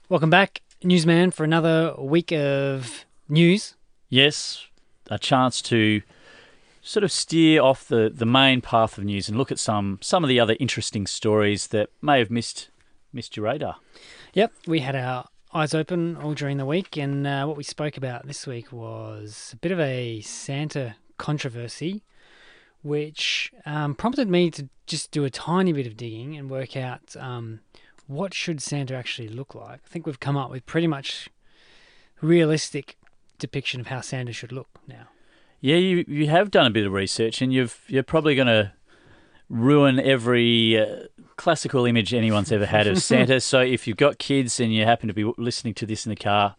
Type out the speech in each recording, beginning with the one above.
Welcome back, Newsman, for another week of news. Yes, a chance to sort of steer off the main path of news and look at some of the other interesting stories that may have missed your radar. Yep, we had our eyes open all during the week, and what we spoke about this week was a bit of a Santa controversy, which prompted me to just do a tiny bit of digging and work out what should Santa actually look like. I think we've come up with pretty much realistic depiction of how Santa should look now. Yeah, you have done a bit of research, and you're probably going to ruin every classical image anyone's ever had of Santa. So if you've got kids and you happen to be listening to this in the car,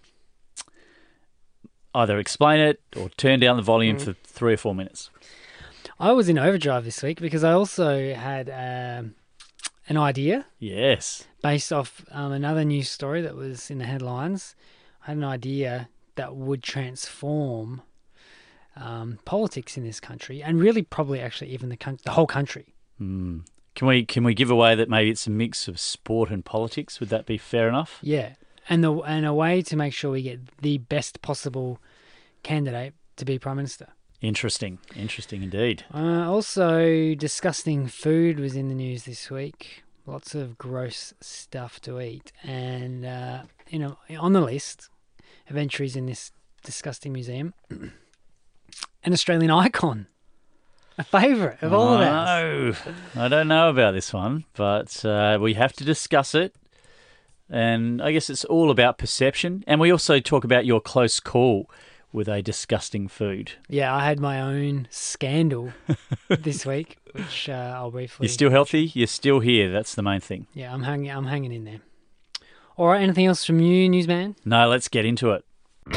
either explain it or turn down the volume for 3 or 4 minutes. I was in overdrive this week because I also had an idea. Yes. Based off another news story that was in the headlines. I had an idea that would transform politics in this country, and really probably actually even the whole country. Mm. Can we give away that maybe it's a mix of sport and politics? Would that be fair enough? Yeah, and a way to make sure we get the best possible candidate to be Prime Minister. Interesting indeed. Also, disgusting food was in the news this week. Lots of gross stuff to eat, and on the list of entries in this disgusting museum, an Australian icon, a favourite of all of ours. I don't know about this one, but we have to discuss it. And I guess it's all about perception. And we also talk about your close call with a disgusting food. Yeah, I had my own scandal this week, which I'll briefly... You're still healthy? You're still here. That's the main thing. Yeah, I'm hanging in there. All right, anything else from you, Newsman? No, let's get into it.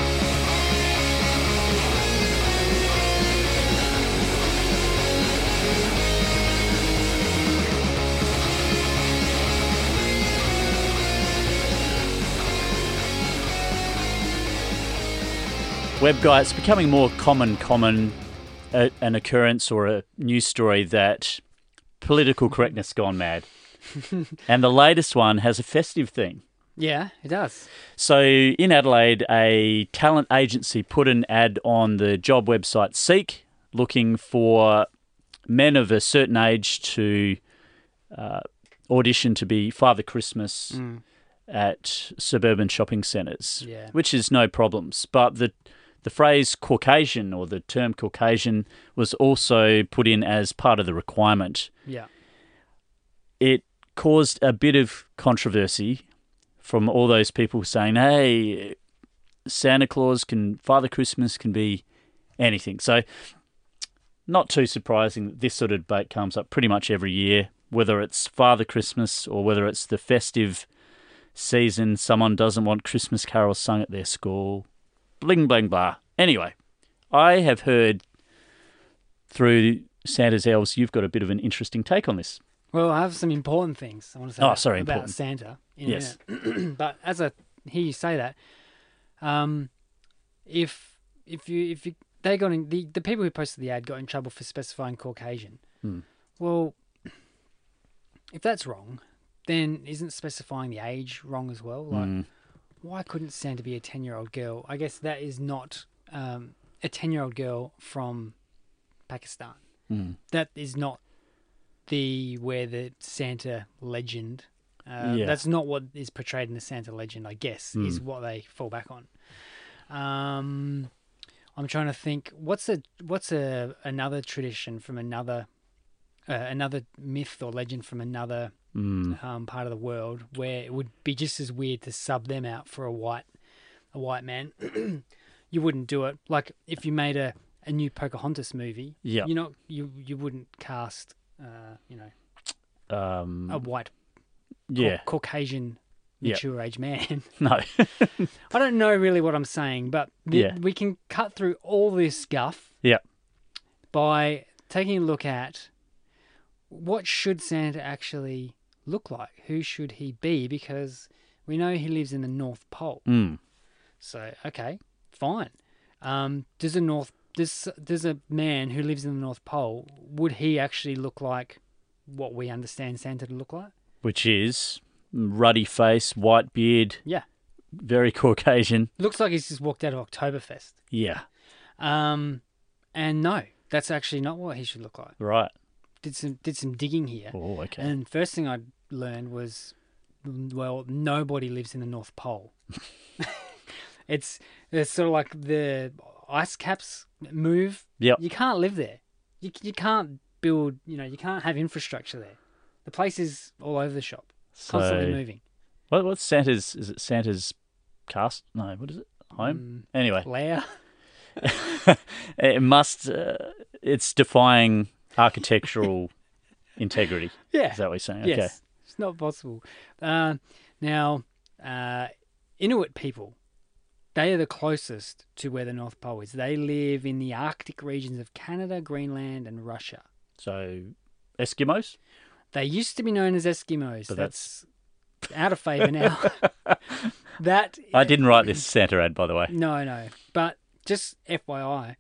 Web guy, it's becoming more common an occurrence or a news story that political correctness gone mad. And the latest one has a festive theme. Yeah, it does. So in Adelaide, a talent agency put an ad on the job website Seek looking for men of a certain age to audition to be Father Christmas at suburban shopping centres, which is no problems. But the phrase Caucasian, or the term Caucasian, was also put in as part of the requirement. Yeah. It caused a bit of controversy from all those people saying, hey, Father Christmas can be anything. So not too surprising that this sort of debate comes up pretty much every year, whether it's Father Christmas or whether it's the festive season, someone doesn't want Christmas carols sung at their school. Bling, bling, blah. Anyway, I have heard through Santa's elves, you've got a bit of an interesting take on this. Well, I have some important things I want to say about Santa in a minute. But as I hear you say that, if they got in, the people who posted the ad got in trouble for specifying Caucasian, well, if that's wrong, then isn't specifying the age wrong as well? Like, why couldn't Santa be a 10-year-old girl? I guess that is not a 10-year-old girl from Pakistan. That is not where the Santa legend. That's not what is portrayed in the Santa legend, I guess, is what they fall back on. I'm trying to think. What's another tradition from another myth or legend from another part of the world where it would be just as weird to sub them out for a white man? You wouldn't do it. Like if you made a new Pocahontas movie, you wouldn't cast a white Caucasian mature age man. No. I don't know really what I'm saying, but we can cut through all this guff by taking a look at what should Santa actually look like? Who should he be? Because we know he lives in the North Pole. So, okay, fine. Does a man who lives in the North Pole, would he actually look like what we understand Santa to look like? Which is ruddy face, white beard, very Caucasian. Looks like he's just walked out of Oktoberfest. Yeah, And no, that's actually not what he should look like. right. Did some digging here. Oh, okay. And first thing I learned was, well, nobody lives in the North Pole. It's sort of like the ice caps move. Yep. You can't live there. You can't build, you can't have infrastructure there. The place is all over the shop, constantly moving. What's Santa's? Is it Santa's cast? No, what is it? Home? Anyway, Lair. it must. It's defying architectural integrity. Yeah. Is that what you're saying? Yes. Okay. It's not possible. Now, Inuit people, they are the closest to where the North Pole is. They live in the Arctic regions of Canada, Greenland, and Russia. So, Eskimos? They used to be known as Eskimos. But that's out of favour now. I didn't write this Santa ad, by the way. No. But just FYI,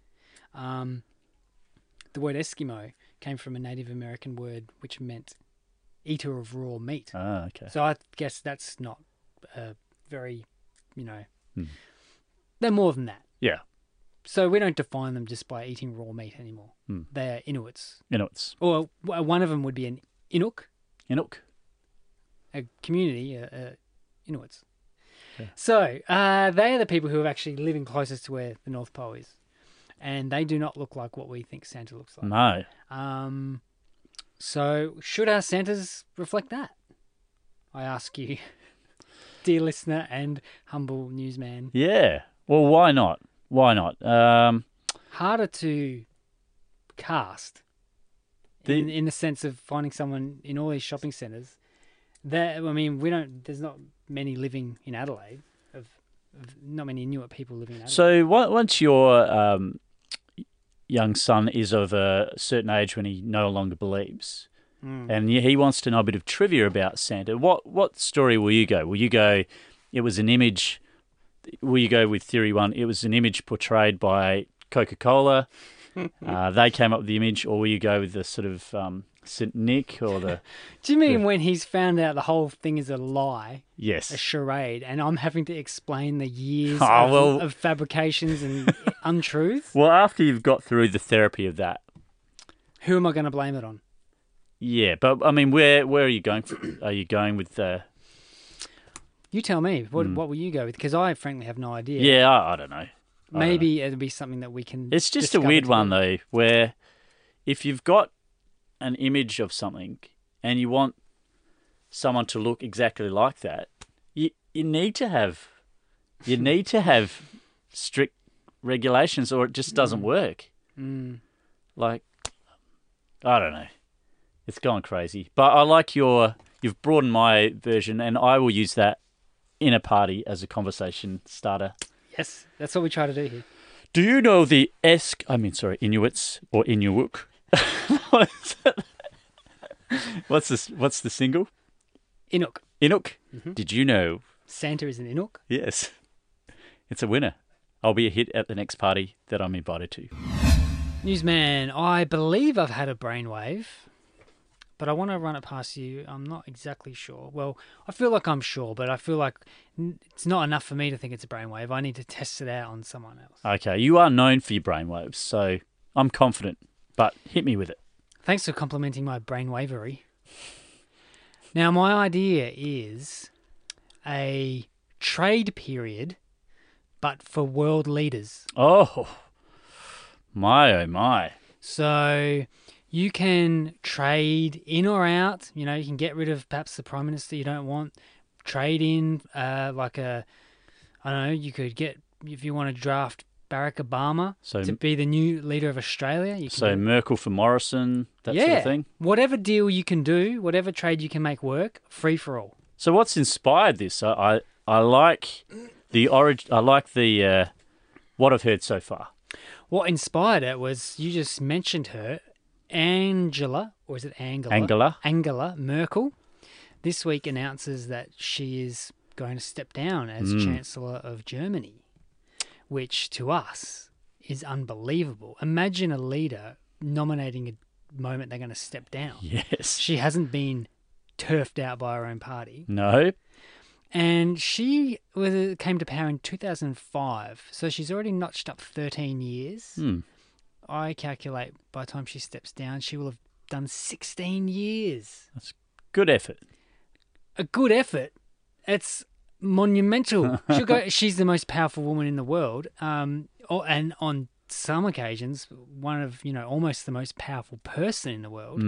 the word Eskimo came from a Native American word which meant eater of raw meat. Ah, okay. So I guess that's not very, they're more than that. Yeah. So we don't define them just by eating raw meat anymore. They are Inuits. Inuits. Or one of them would be an Inuk. Inuk. A community, Inuits. Okay. So they are the people who are actually living closest to where the North Pole is. And they do not look like what we think Santa looks like. No. So should our Santas reflect that? I ask you, dear listener and humble newsman. Yeah. Well, why not? Why not? Harder to cast in the sense of finding someone in all these shopping centres. There's not many living in Adelaide. Not many Inuit people living in Adelaide. So once your young son is of a certain age when he no longer believes, and he wants to know a bit of trivia about Santa, what story will you go? Will you go, it was an image? Will you go with theory one? It was an image portrayed by Coca-Cola. They came up with the image, or will you go with the sort of St. Nick or the... Do you mean when he's found out the whole thing is a lie? Yes. A charade, and I'm having to explain the years of fabrications and untruths? Well, after you've got through the therapy of that... Who am I going to blame it on? Yeah, but I mean, where are you going for? Are you going with the... You tell me. What will you go with? Because I frankly have no idea. Yeah, I don't know. Maybe it'll be something that we can... It's just a weird one, though, where if you've got an image of something and you want someone to look exactly like that, you need to have strict regulations, or it just doesn't work. Like, I don't know. It's gone crazy. But I like you've broadened my version, and I will use that in a party as a conversation starter. Yes, that's what we try to do here. Do you know the Inuits or Inuvik? What is it? What's the single? Inuk. Inuk? Did you know? Santa is an Inuk? Yes. It's a winner. I'll be a hit at the next party that I'm invited to. Newsman, I believe I've had a brainwave, but I want to run it past you. I'm not exactly sure. Well, I feel like I'm sure, but I feel like it's not enough for me to think it's a brainwave. I need to test it out on someone else. Okay, you are known for your brainwaves, so I'm confident, but hit me with it. Thanks for complimenting my brainwavery. Now, my idea is a trade period, but for world leaders. Oh, my. So you can trade in or out. You can get rid of perhaps the Prime Minister you don't want. Trade in you could get, if you want to draft Barack Obama to be the new leader of Australia. You can Merkel for Morrison, that sort of thing? Whatever deal you can do, whatever trade you can make work, free for all. So what's inspired this? I like the origin. I like the what I've heard so far. What inspired it was, you just mentioned her, Angela Merkel, this week announces that she is going to step down as Chancellor of Germany, which to us is unbelievable. Imagine a leader nominating a moment they're going to step down. Yes. She hasn't been turfed out by her own party. No. And she came to power in 2005, so she's already notched up 13 years. I calculate by the time she steps down, she will have done 16 years. That's good effort. A good effort. It's monumental. She's the most powerful woman in the world, and on some occasions, one of almost the most powerful person in the world.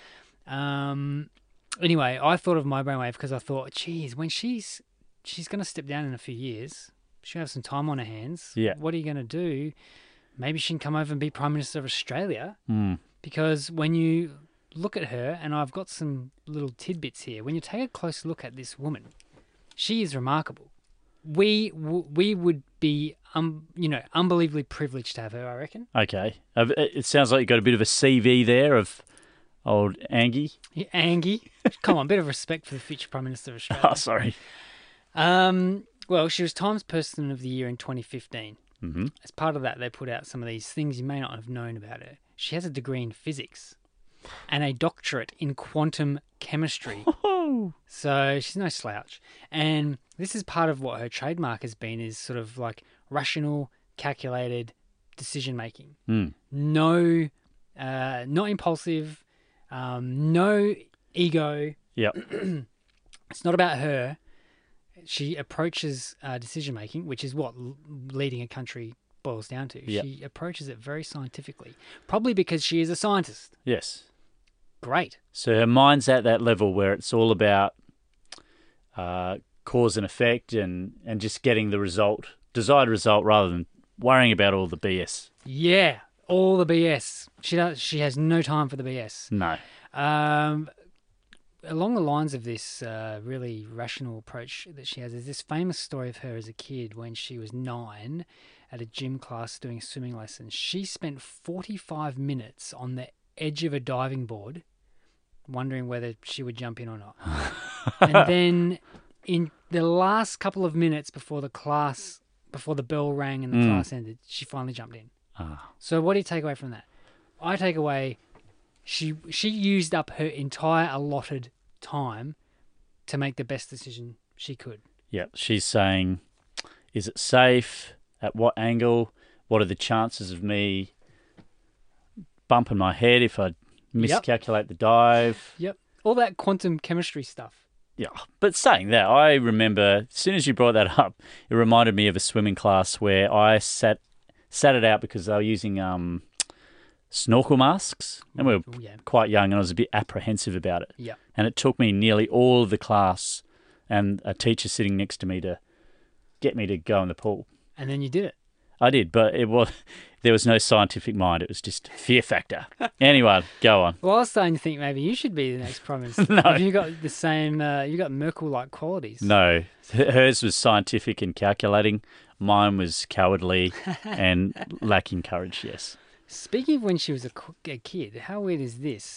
Anyway, I thought of my brainwave because I thought, geez, when she's going to step down in a few years, she'll have some time on her hands. Yeah. What are you going to do? Maybe she can come over and be Prime Minister of Australia. Because when you look at her, and I've got some little tidbits here, when you take a close look at this woman, she is remarkable. We would be, unbelievably privileged to have her, I reckon. Okay. It sounds like you've got a bit of a CV there of old Angie. Yeah, Angie. Come on, a bit of respect for the future Prime Minister of Australia. Oh, sorry. Well, she was Times Person of the Year in 2015. Mm-hmm. As part of that, they put out some of these things you may not have known about her. She has a degree in physics and a doctorate in quantum chemistry. So she's no slouch. And this is part of what her trademark has been, is sort of like rational, calculated decision-making. No, not impulsive, no ego. Yep. It's not about her. She approaches decision-making, which is what leading a country boils down to. Yep. She approaches it very scientifically, probably because she is a scientist. Yes. Great. So her mind's at that level where it's all about cause and effect and just getting the desired result, rather than worrying about all the BS. Yeah, all the BS. She has no time for the BS. No. Along the lines of this really rational approach that she has, there's this famous story of her as a kid when she was 9 at a gym class doing a swimming lesson. She spent 45 minutes on the edge of a diving board wondering whether she would jump in or not. And then in the last couple of minutes before the bell rang and the class ended, she finally jumped in. So what do you take away from that? I take away she used up her entire allotted time to make the best decision she could. Yeah, she's saying, is it safe? At what angle? What are the chances of me bumping my head if I miscalculate the dive? Yep. All that quantum chemistry stuff. Yeah, but saying that, I remember, as soon as you brought that up, it reminded me of a swimming class where I sat it out because they were using snorkel masks, and we were quite young, and I was a bit apprehensive about it. Yeah. And it took me nearly all of the class and a teacher sitting next to me to get me to go in the pool. And then you did it. I did, but there was no scientific mind. It was just fear factor. Anyway, go on. Well, I was starting to think maybe you should be the next Prime Minister. No. Have you got the same, you got Merkel-like qualities? No. Hers was scientific and calculating. Mine was cowardly and lacking courage, yes. Speaking of when she was a kid, how weird is this?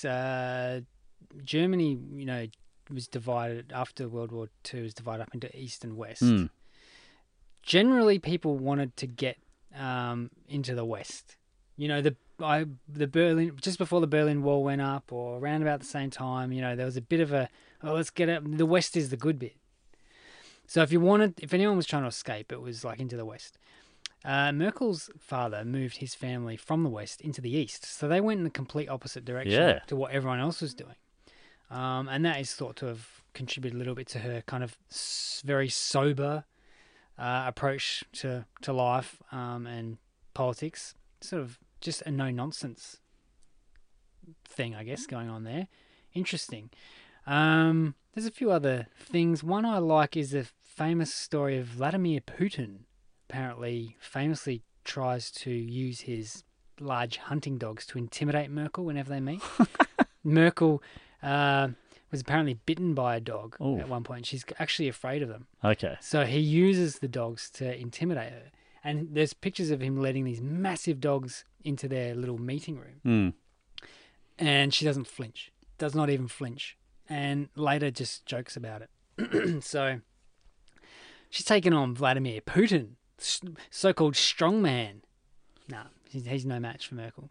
Germany, was divided after World War II, was divided up into East and West. Generally, people wanted to get into the West. The Berlin, just before the Berlin Wall went up, or around about the same time. There was a bit of let's get up. The West is the good bit. So if anyone was trying to escape, it was like into the West. Merkel's father moved his family from the West into the East, so they went in the complete opposite direction to what everyone else was doing. And that is thought to have contributed a little bit to her kind of very sober approach to life and politics. Sort of just a no-nonsense thing, I guess, going on there. Interesting. There's a few other things. One I like is the famous story of Vladimir Putin. Apparently, famously tries to use his large hunting dogs to intimidate Merkel whenever they meet. Merkel was apparently bitten by a dog at one point. She's actually afraid of them. Okay. So he uses the dogs to intimidate her. And there's pictures of him letting these massive dogs into their little meeting room. And she doesn't flinch. Does not even flinch. And later just jokes about it. So she's taken on Vladimir Putin, so-called strongman. No, he's no match for Merkel.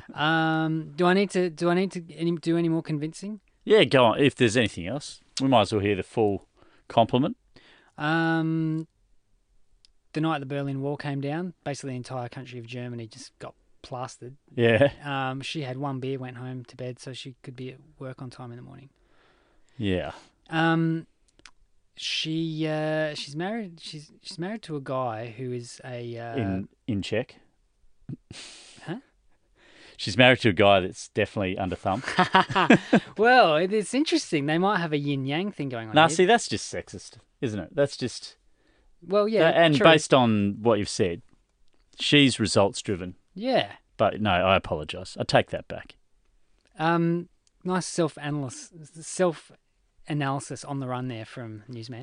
Do I need to do any more convincing? Yeah, go on. If there's anything else, we might as well hear the full compliment. The night the Berlin Wall came down, basically the entire country of Germany just got plastered. Yeah. She had one beer, went home to bed so she could be at work on time in the morning. Yeah. She's married. She's married to a guy who is a in Czech. Huh? She's married to a guy that's definitely under thumb. Well, it's interesting. They might have a yin yang thing going on. Nah, here. see, that's just sexist, isn't it? That's just Well, yeah, and true. based on what you've said, she's results driven. Yeah. But no, I apologise. I take that back. Nice self analysis on the run there from Newsman.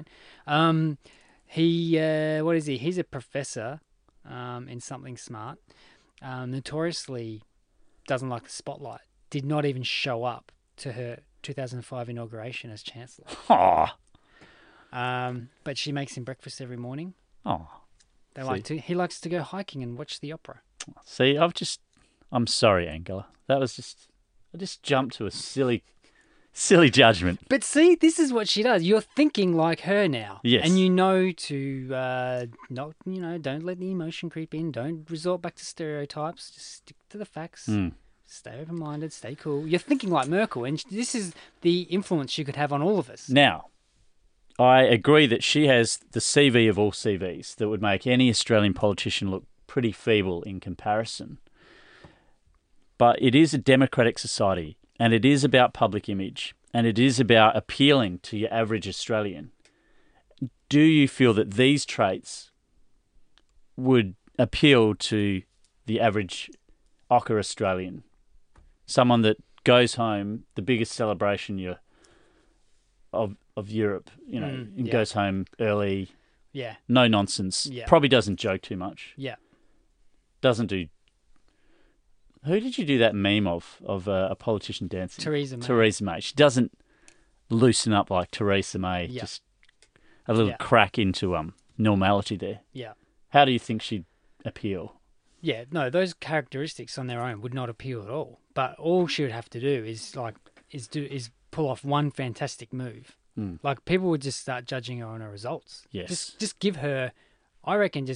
What is he? He's a professor in something smart. Notoriously doesn't like the spotlight. Did not even show up to her 2005 inauguration as chancellor. Aw. But she makes him breakfast every morning. Oh. He likes to go hiking and watch the opera. See, I'm sorry, Angela. I just jumped to a silly judgment. But see, this is what she does. You're thinking like her now. Yes. And you know to don't let the emotion creep in. Don't resort back to stereotypes. Just stick to the facts. Stay open-minded. Stay cool. You're thinking like Merkel, and this is the influence she could have on all of us. Now, I agree that she has the CV of all CVs that would make any Australian politician look pretty feeble in comparison. But it is a democratic society, and it is about public image, and it is about appealing to your average Australian. Do you feel that these traits would appeal to the average ochre Australian? Someone that goes home, the biggest celebration of Europe, and goes home early. Yeah. No nonsense. Yeah. Probably doesn't joke too much. Yeah. Doesn't do. Who did you do that meme of a politician dancing? Theresa May. Theresa May. She doesn't loosen up like Theresa May. Yeah. Just a little crack into normality there. Yeah. How do you think she'd appeal? Yeah, no, those characteristics on their own would not appeal at all. But all she would have to do is pull off one fantastic move. Like people would just start judging her on her results. Yes. Just give her, I reckon,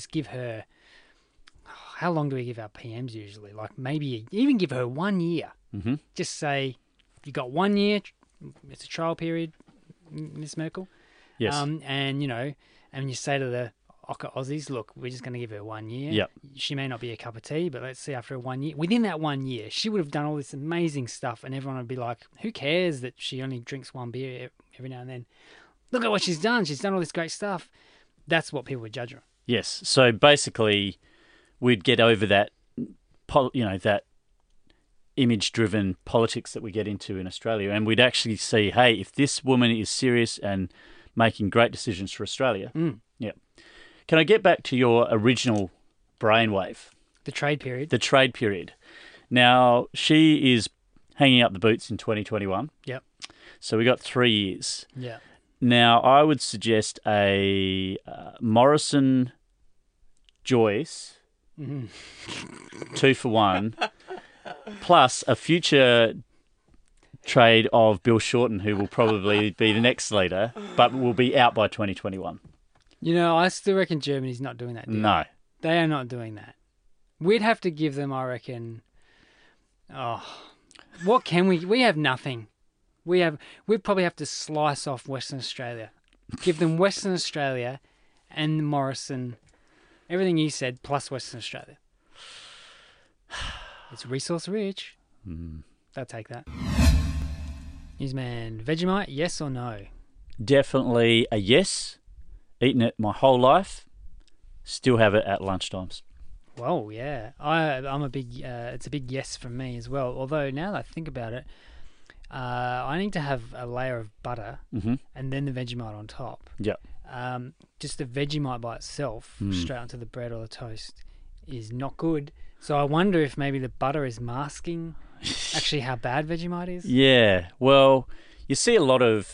how long do we give our PMs usually? Like maybe even give her 1 year. Mm-hmm. Just say, you got 1 year. It's a trial period, Miss Merkel. Yes. And you say to the Aussies, look, we're just going to give her 1 year. Yep. She may not be a cup of tea, but let's see after 1 year. Within that 1 year, she would have done all this amazing stuff, and everyone would be like, who cares that she only drinks one beer every now and then? Look at what she's done. She's done all this great stuff. That's what people would judge her on. Yes. So basically, we'd get over that, that image-driven politics that we get into in Australia, and we'd actually see, hey, if this woman is serious and making great decisions for Australia. Yep. Can I get back to your original brainwave? The trade period. The trade period. Now, she is hanging up the boots in 2021. Yep. So we got 3 years. Yeah. Now, I would suggest a Morrison Joyce 2 for 1, plus a future trade of Bill Shorten, who will probably be the next leader, but will be out by 2021. I still reckon Germany's not doing that deal. No. They are not doing that. We'd have to give them, I reckon, what can we? We have nothing. We'd probably have to slice off Western Australia. Give them Western Australia and Morrison, everything you said, plus Western Australia. It's resource rich. They'll take that. Newsman, Vegemite, yes or no? Definitely a yes. Eaten it my whole life. Still have it at lunchtimes. Well, yeah. I'm a big, it's a big yes from me as well. Although now that I think about it, I need to have a layer of butter and then the Vegemite on top. Yeah. Just the Vegemite by itself, straight onto the bread or the toast, is not good. So I wonder if maybe the butter is masking actually how bad Vegemite is. Yeah. Well, you see a lot of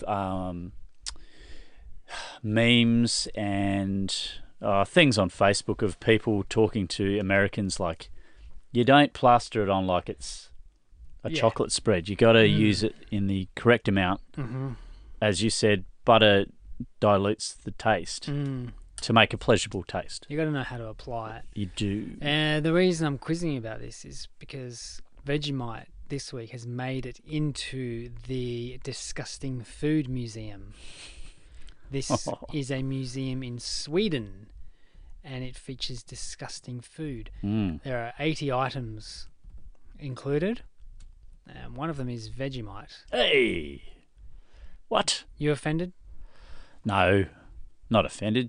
memes and things on Facebook of people talking to Americans like, you don't plaster it on like it's a chocolate spread. You got to use it in the correct amount. As you said, butter dilutes the taste to make a pleasurable taste. You got to know how to apply it. You do. And the reason I'm quizzing you about this is because Vegemite this week has made it into the Disgusting Food Museum. This is a museum in Sweden, and it features disgusting food. There are 80 items included, and one of them is Vegemite. Hey! What? You offended? No, not offended.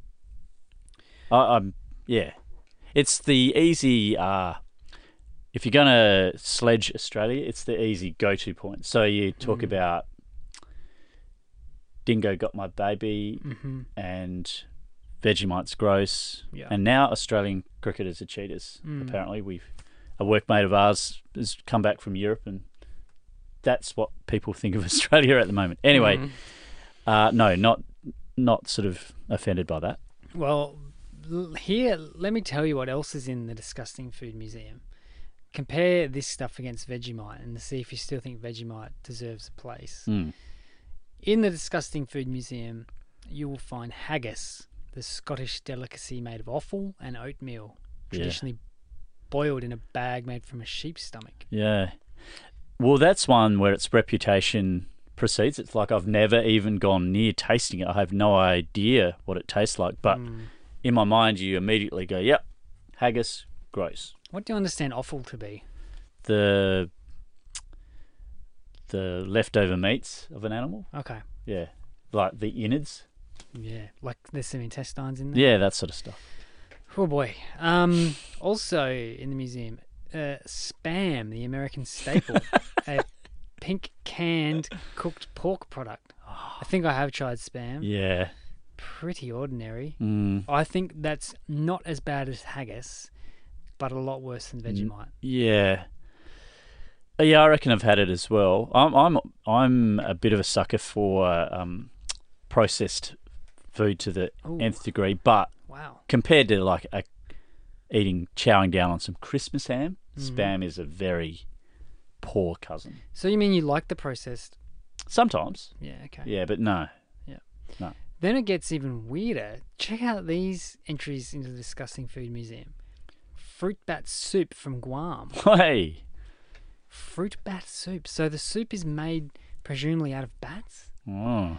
I'm yeah. It's the easy. If you're gonna sledge Australia, it's the easy go-to point. So you talk about Dingo Got My Baby and Vegemite's gross, and now Australian cricketers are cheaters. Apparently, a workmate of ours has come back from Europe, and that's what people think of Australia at the moment. Anyway, no, not sort of offended by that. Well, here, let me tell you what else is in the Disgusting Food Museum. Compare this stuff against Vegemite and see if you still think Vegemite deserves a place. In the Disgusting Food Museum, you will find haggis, the Scottish delicacy made of offal and oatmeal, traditionally boiled in a bag made from a sheep's stomach. Yeah. Well, that's one where its reputation precedes. It's like I've never even gone near tasting it. I have no idea what it tastes like. But in my mind, you immediately go, yep, haggis, gross. What do you understand offal to be? The leftover meats of an animal. Okay. Yeah. Like the innards. Yeah. Like there's some intestines in there? Yeah, that sort of stuff. Oh, boy. Also in the museum, Spam, the American staple, a pink canned cooked pork product. I think I have tried Spam. Yeah. Pretty ordinary. I think that's not as bad as haggis, but a lot worse than Vegemite. Yeah. Yeah, I reckon I've had it as well. I'm a bit of a sucker for processed food to the nth degree, but compared to like chowing down on some Christmas ham, Spam is a very poor cousin. So you mean you like the processed? Sometimes. Yeah, okay. Yeah, but no. Yeah. No. Then it gets even weirder. Check out these entries into the Disgusting Food Museum. Fruit bat soup from Guam. Hey! Fruit bat soup. So the soup is made presumably out of bats? Oh.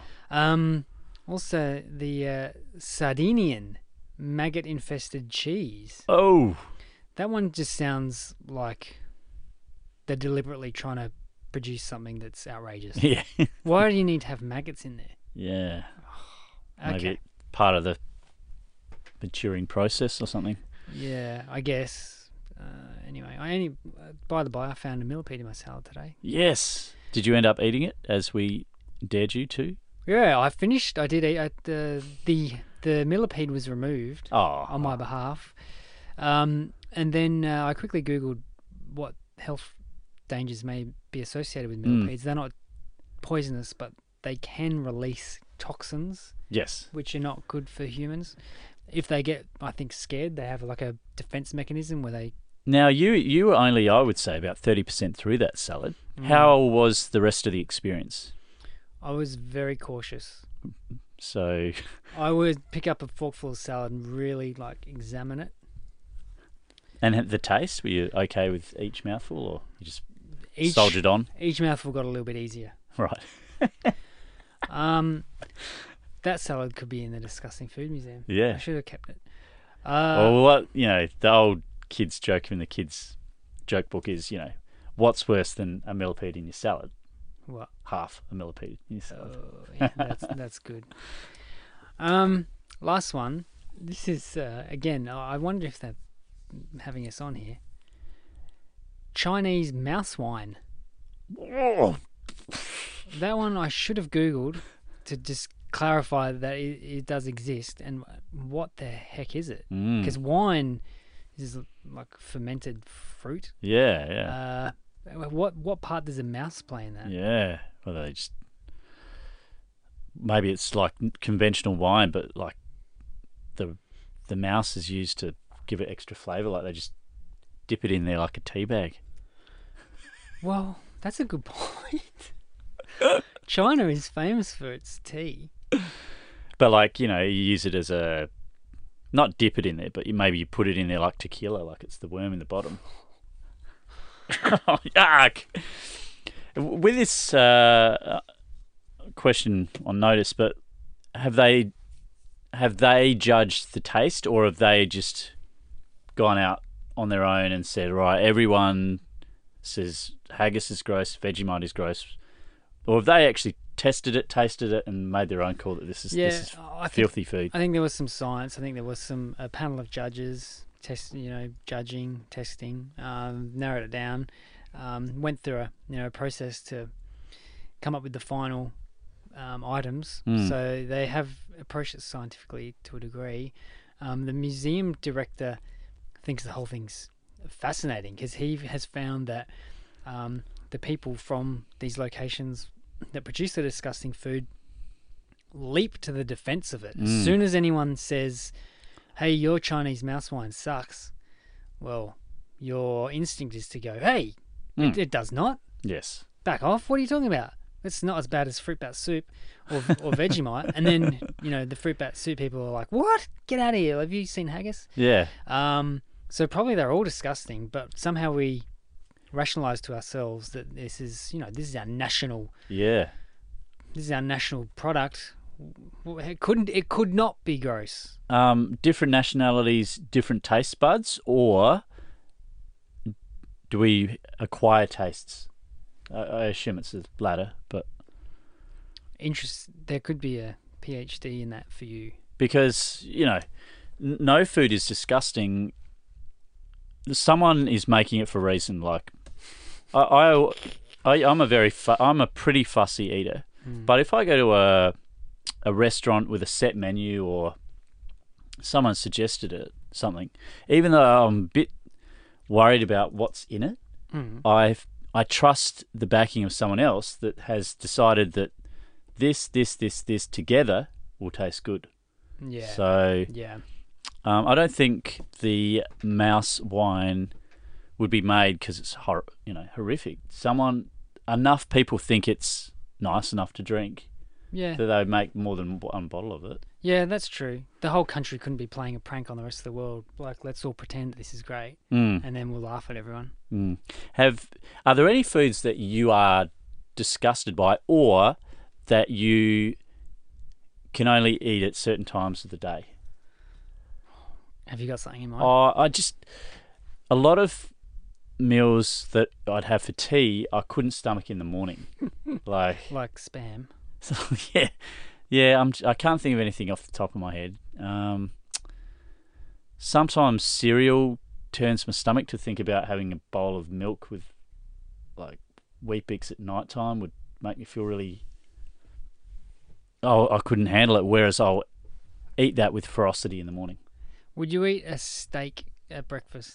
Also, the Sardinian maggot-infested cheese. Oh! That one just sounds like they're deliberately trying to produce something that's outrageous. Yeah. Why do you need to have maggots in there? Yeah. Okay. Maybe part of the maturing process or something. Yeah, I guess. Anyway, by the by, I found a millipede in my salad today. Yes. Did you end up eating it as we dared you to? Yeah, I finished. I did eat. The millipede was removed on my behalf, and then I quickly Googled what health dangers may be associated with millipedes. They're not poisonous, but they can release toxins. Yes. Which are not good for humans. If they get, I think, scared, they have like a defense mechanism where they... Now, you were only, I would say, about 30% through that salad. How was the rest of the experience? I was very cautious. So... I would pick up a forkful of salad and really, examine it. And the taste? Were you okay with each mouthful, or you just soldiered on? Each mouthful got a little bit easier. Right. That salad could be in the Disgusting Food Museum. Yeah. I should have kept it. Well, the old kids joke in the kids' joke book is, what's worse than a millipede in your salad? What? Half a millipede in your salad. Oh, yeah, that's good. Last one. This is, again, I wonder if they're having us on here. Chinese mouse wine. Oh. That one I should have Googled to just clarify that it does exist, and what the heck is it? Because wine is like fermented fruit. Yeah. What part does a mouse play in that? Yeah. Well, they just... Maybe it's like conventional wine, but like the mouse is used to give it extra flavour. Like they just dip it in there like a tea bag. Well, that's a good point. China is famous for its tea. But like, you use it as a, not dip it in there, but maybe you put it in there like tequila, like it's the worm in the bottom. Yuck! With this question on notice, but have they judged the taste, or have they just gone out on their own and said, right, everyone says haggis is gross, Vegemite is gross, or have they actually tested it, tasted it, and made their own call that this is filthy food? I think there was some science. I think there was some a panel of judges judging, testing, narrowed it down, went through a process to come up with the final items. So they have approached it scientifically to a degree. The museum director thinks the whole thing's fascinating because he has found that the people from these locations that produce the disgusting food leap to the defense of it. As soon as anyone says, hey, your Chinese mouse wine sucks, well, your instinct is to go, hey, it does not. Yes. Back off. What are you talking about? It's not as bad as fruit bat soup or Vegemite. And then, the fruit bat soup people are like, what? Get out of here. Have you seen haggis? Yeah. So probably they're all disgusting, but somehow we rationalize to ourselves that this is our national. Yeah. This is our national product. It could not be gross. Different nationalities, different taste buds, or do we acquire tastes? I assume it's the latter, but there could be a PhD in that for you. Because, no food is disgusting. Someone is making it for a reason. Like, I'm a pretty fussy eater. But if I go to a restaurant with a set menu, or someone suggested something, even though I'm a bit worried about what's in it, I trust the backing of someone else that has decided that this together will taste good. Yeah. So yeah. I don't think the mouse wine would be made because it's horrific. Enough people think it's nice enough to drink. Yeah. That they make more than one bottle of it. Yeah, that's true. The whole country couldn't be playing a prank on the rest of the world. Like, let's all pretend that this is great, and then we'll laugh at everyone. Are there any foods that you are disgusted by, or that you can only eat at certain times of the day? Have you got something in mind? A lot of meals that I'd have for tea, I couldn't stomach in the morning, like spam. So, yeah. I can't think of anything off the top of my head. Sometimes cereal turns my stomach. To think about having a bowl of milk with like Weet-Bix at night time would make me feel really. Oh, I couldn't handle it. Whereas I'll eat that with ferocity in the morning. Would you eat a steak at breakfast?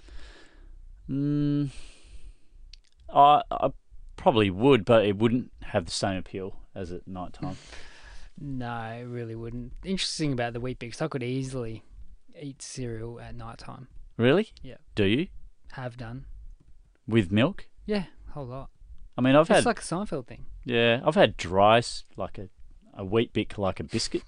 I probably would, but it wouldn't have the same appeal as at night time. No, it really wouldn't. Interesting about the Weet-Bix, I could easily eat cereal at night time. Really? Yeah. Do you? Have done. With milk? Yeah, a whole lot. I mean, It's like a Seinfeld thing. Yeah, I've had dry, like a Weet-Bix, like a biscuit.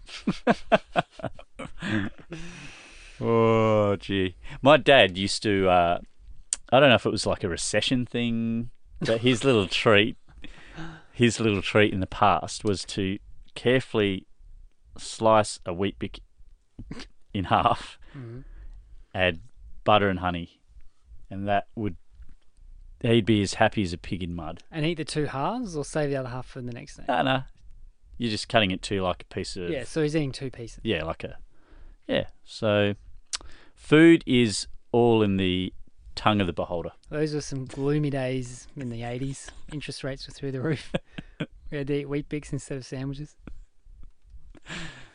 Oh, gee. My dad used to, I don't know if it was like a recession thing, but his little treat in the past was to carefully slice a Weet-Bix in half, add butter and honey, and he'd be as happy as a pig in mud. And eat the two halves, or save the other half for the next day? No. You're just cutting it to like a piece of... Yeah, so he's eating two pieces. Yeah, so food is all in the tongue of the beholder. Those were some gloomy days in the 80s. Interest rates were through the roof. We had to eat Weet-Bix instead of sandwiches.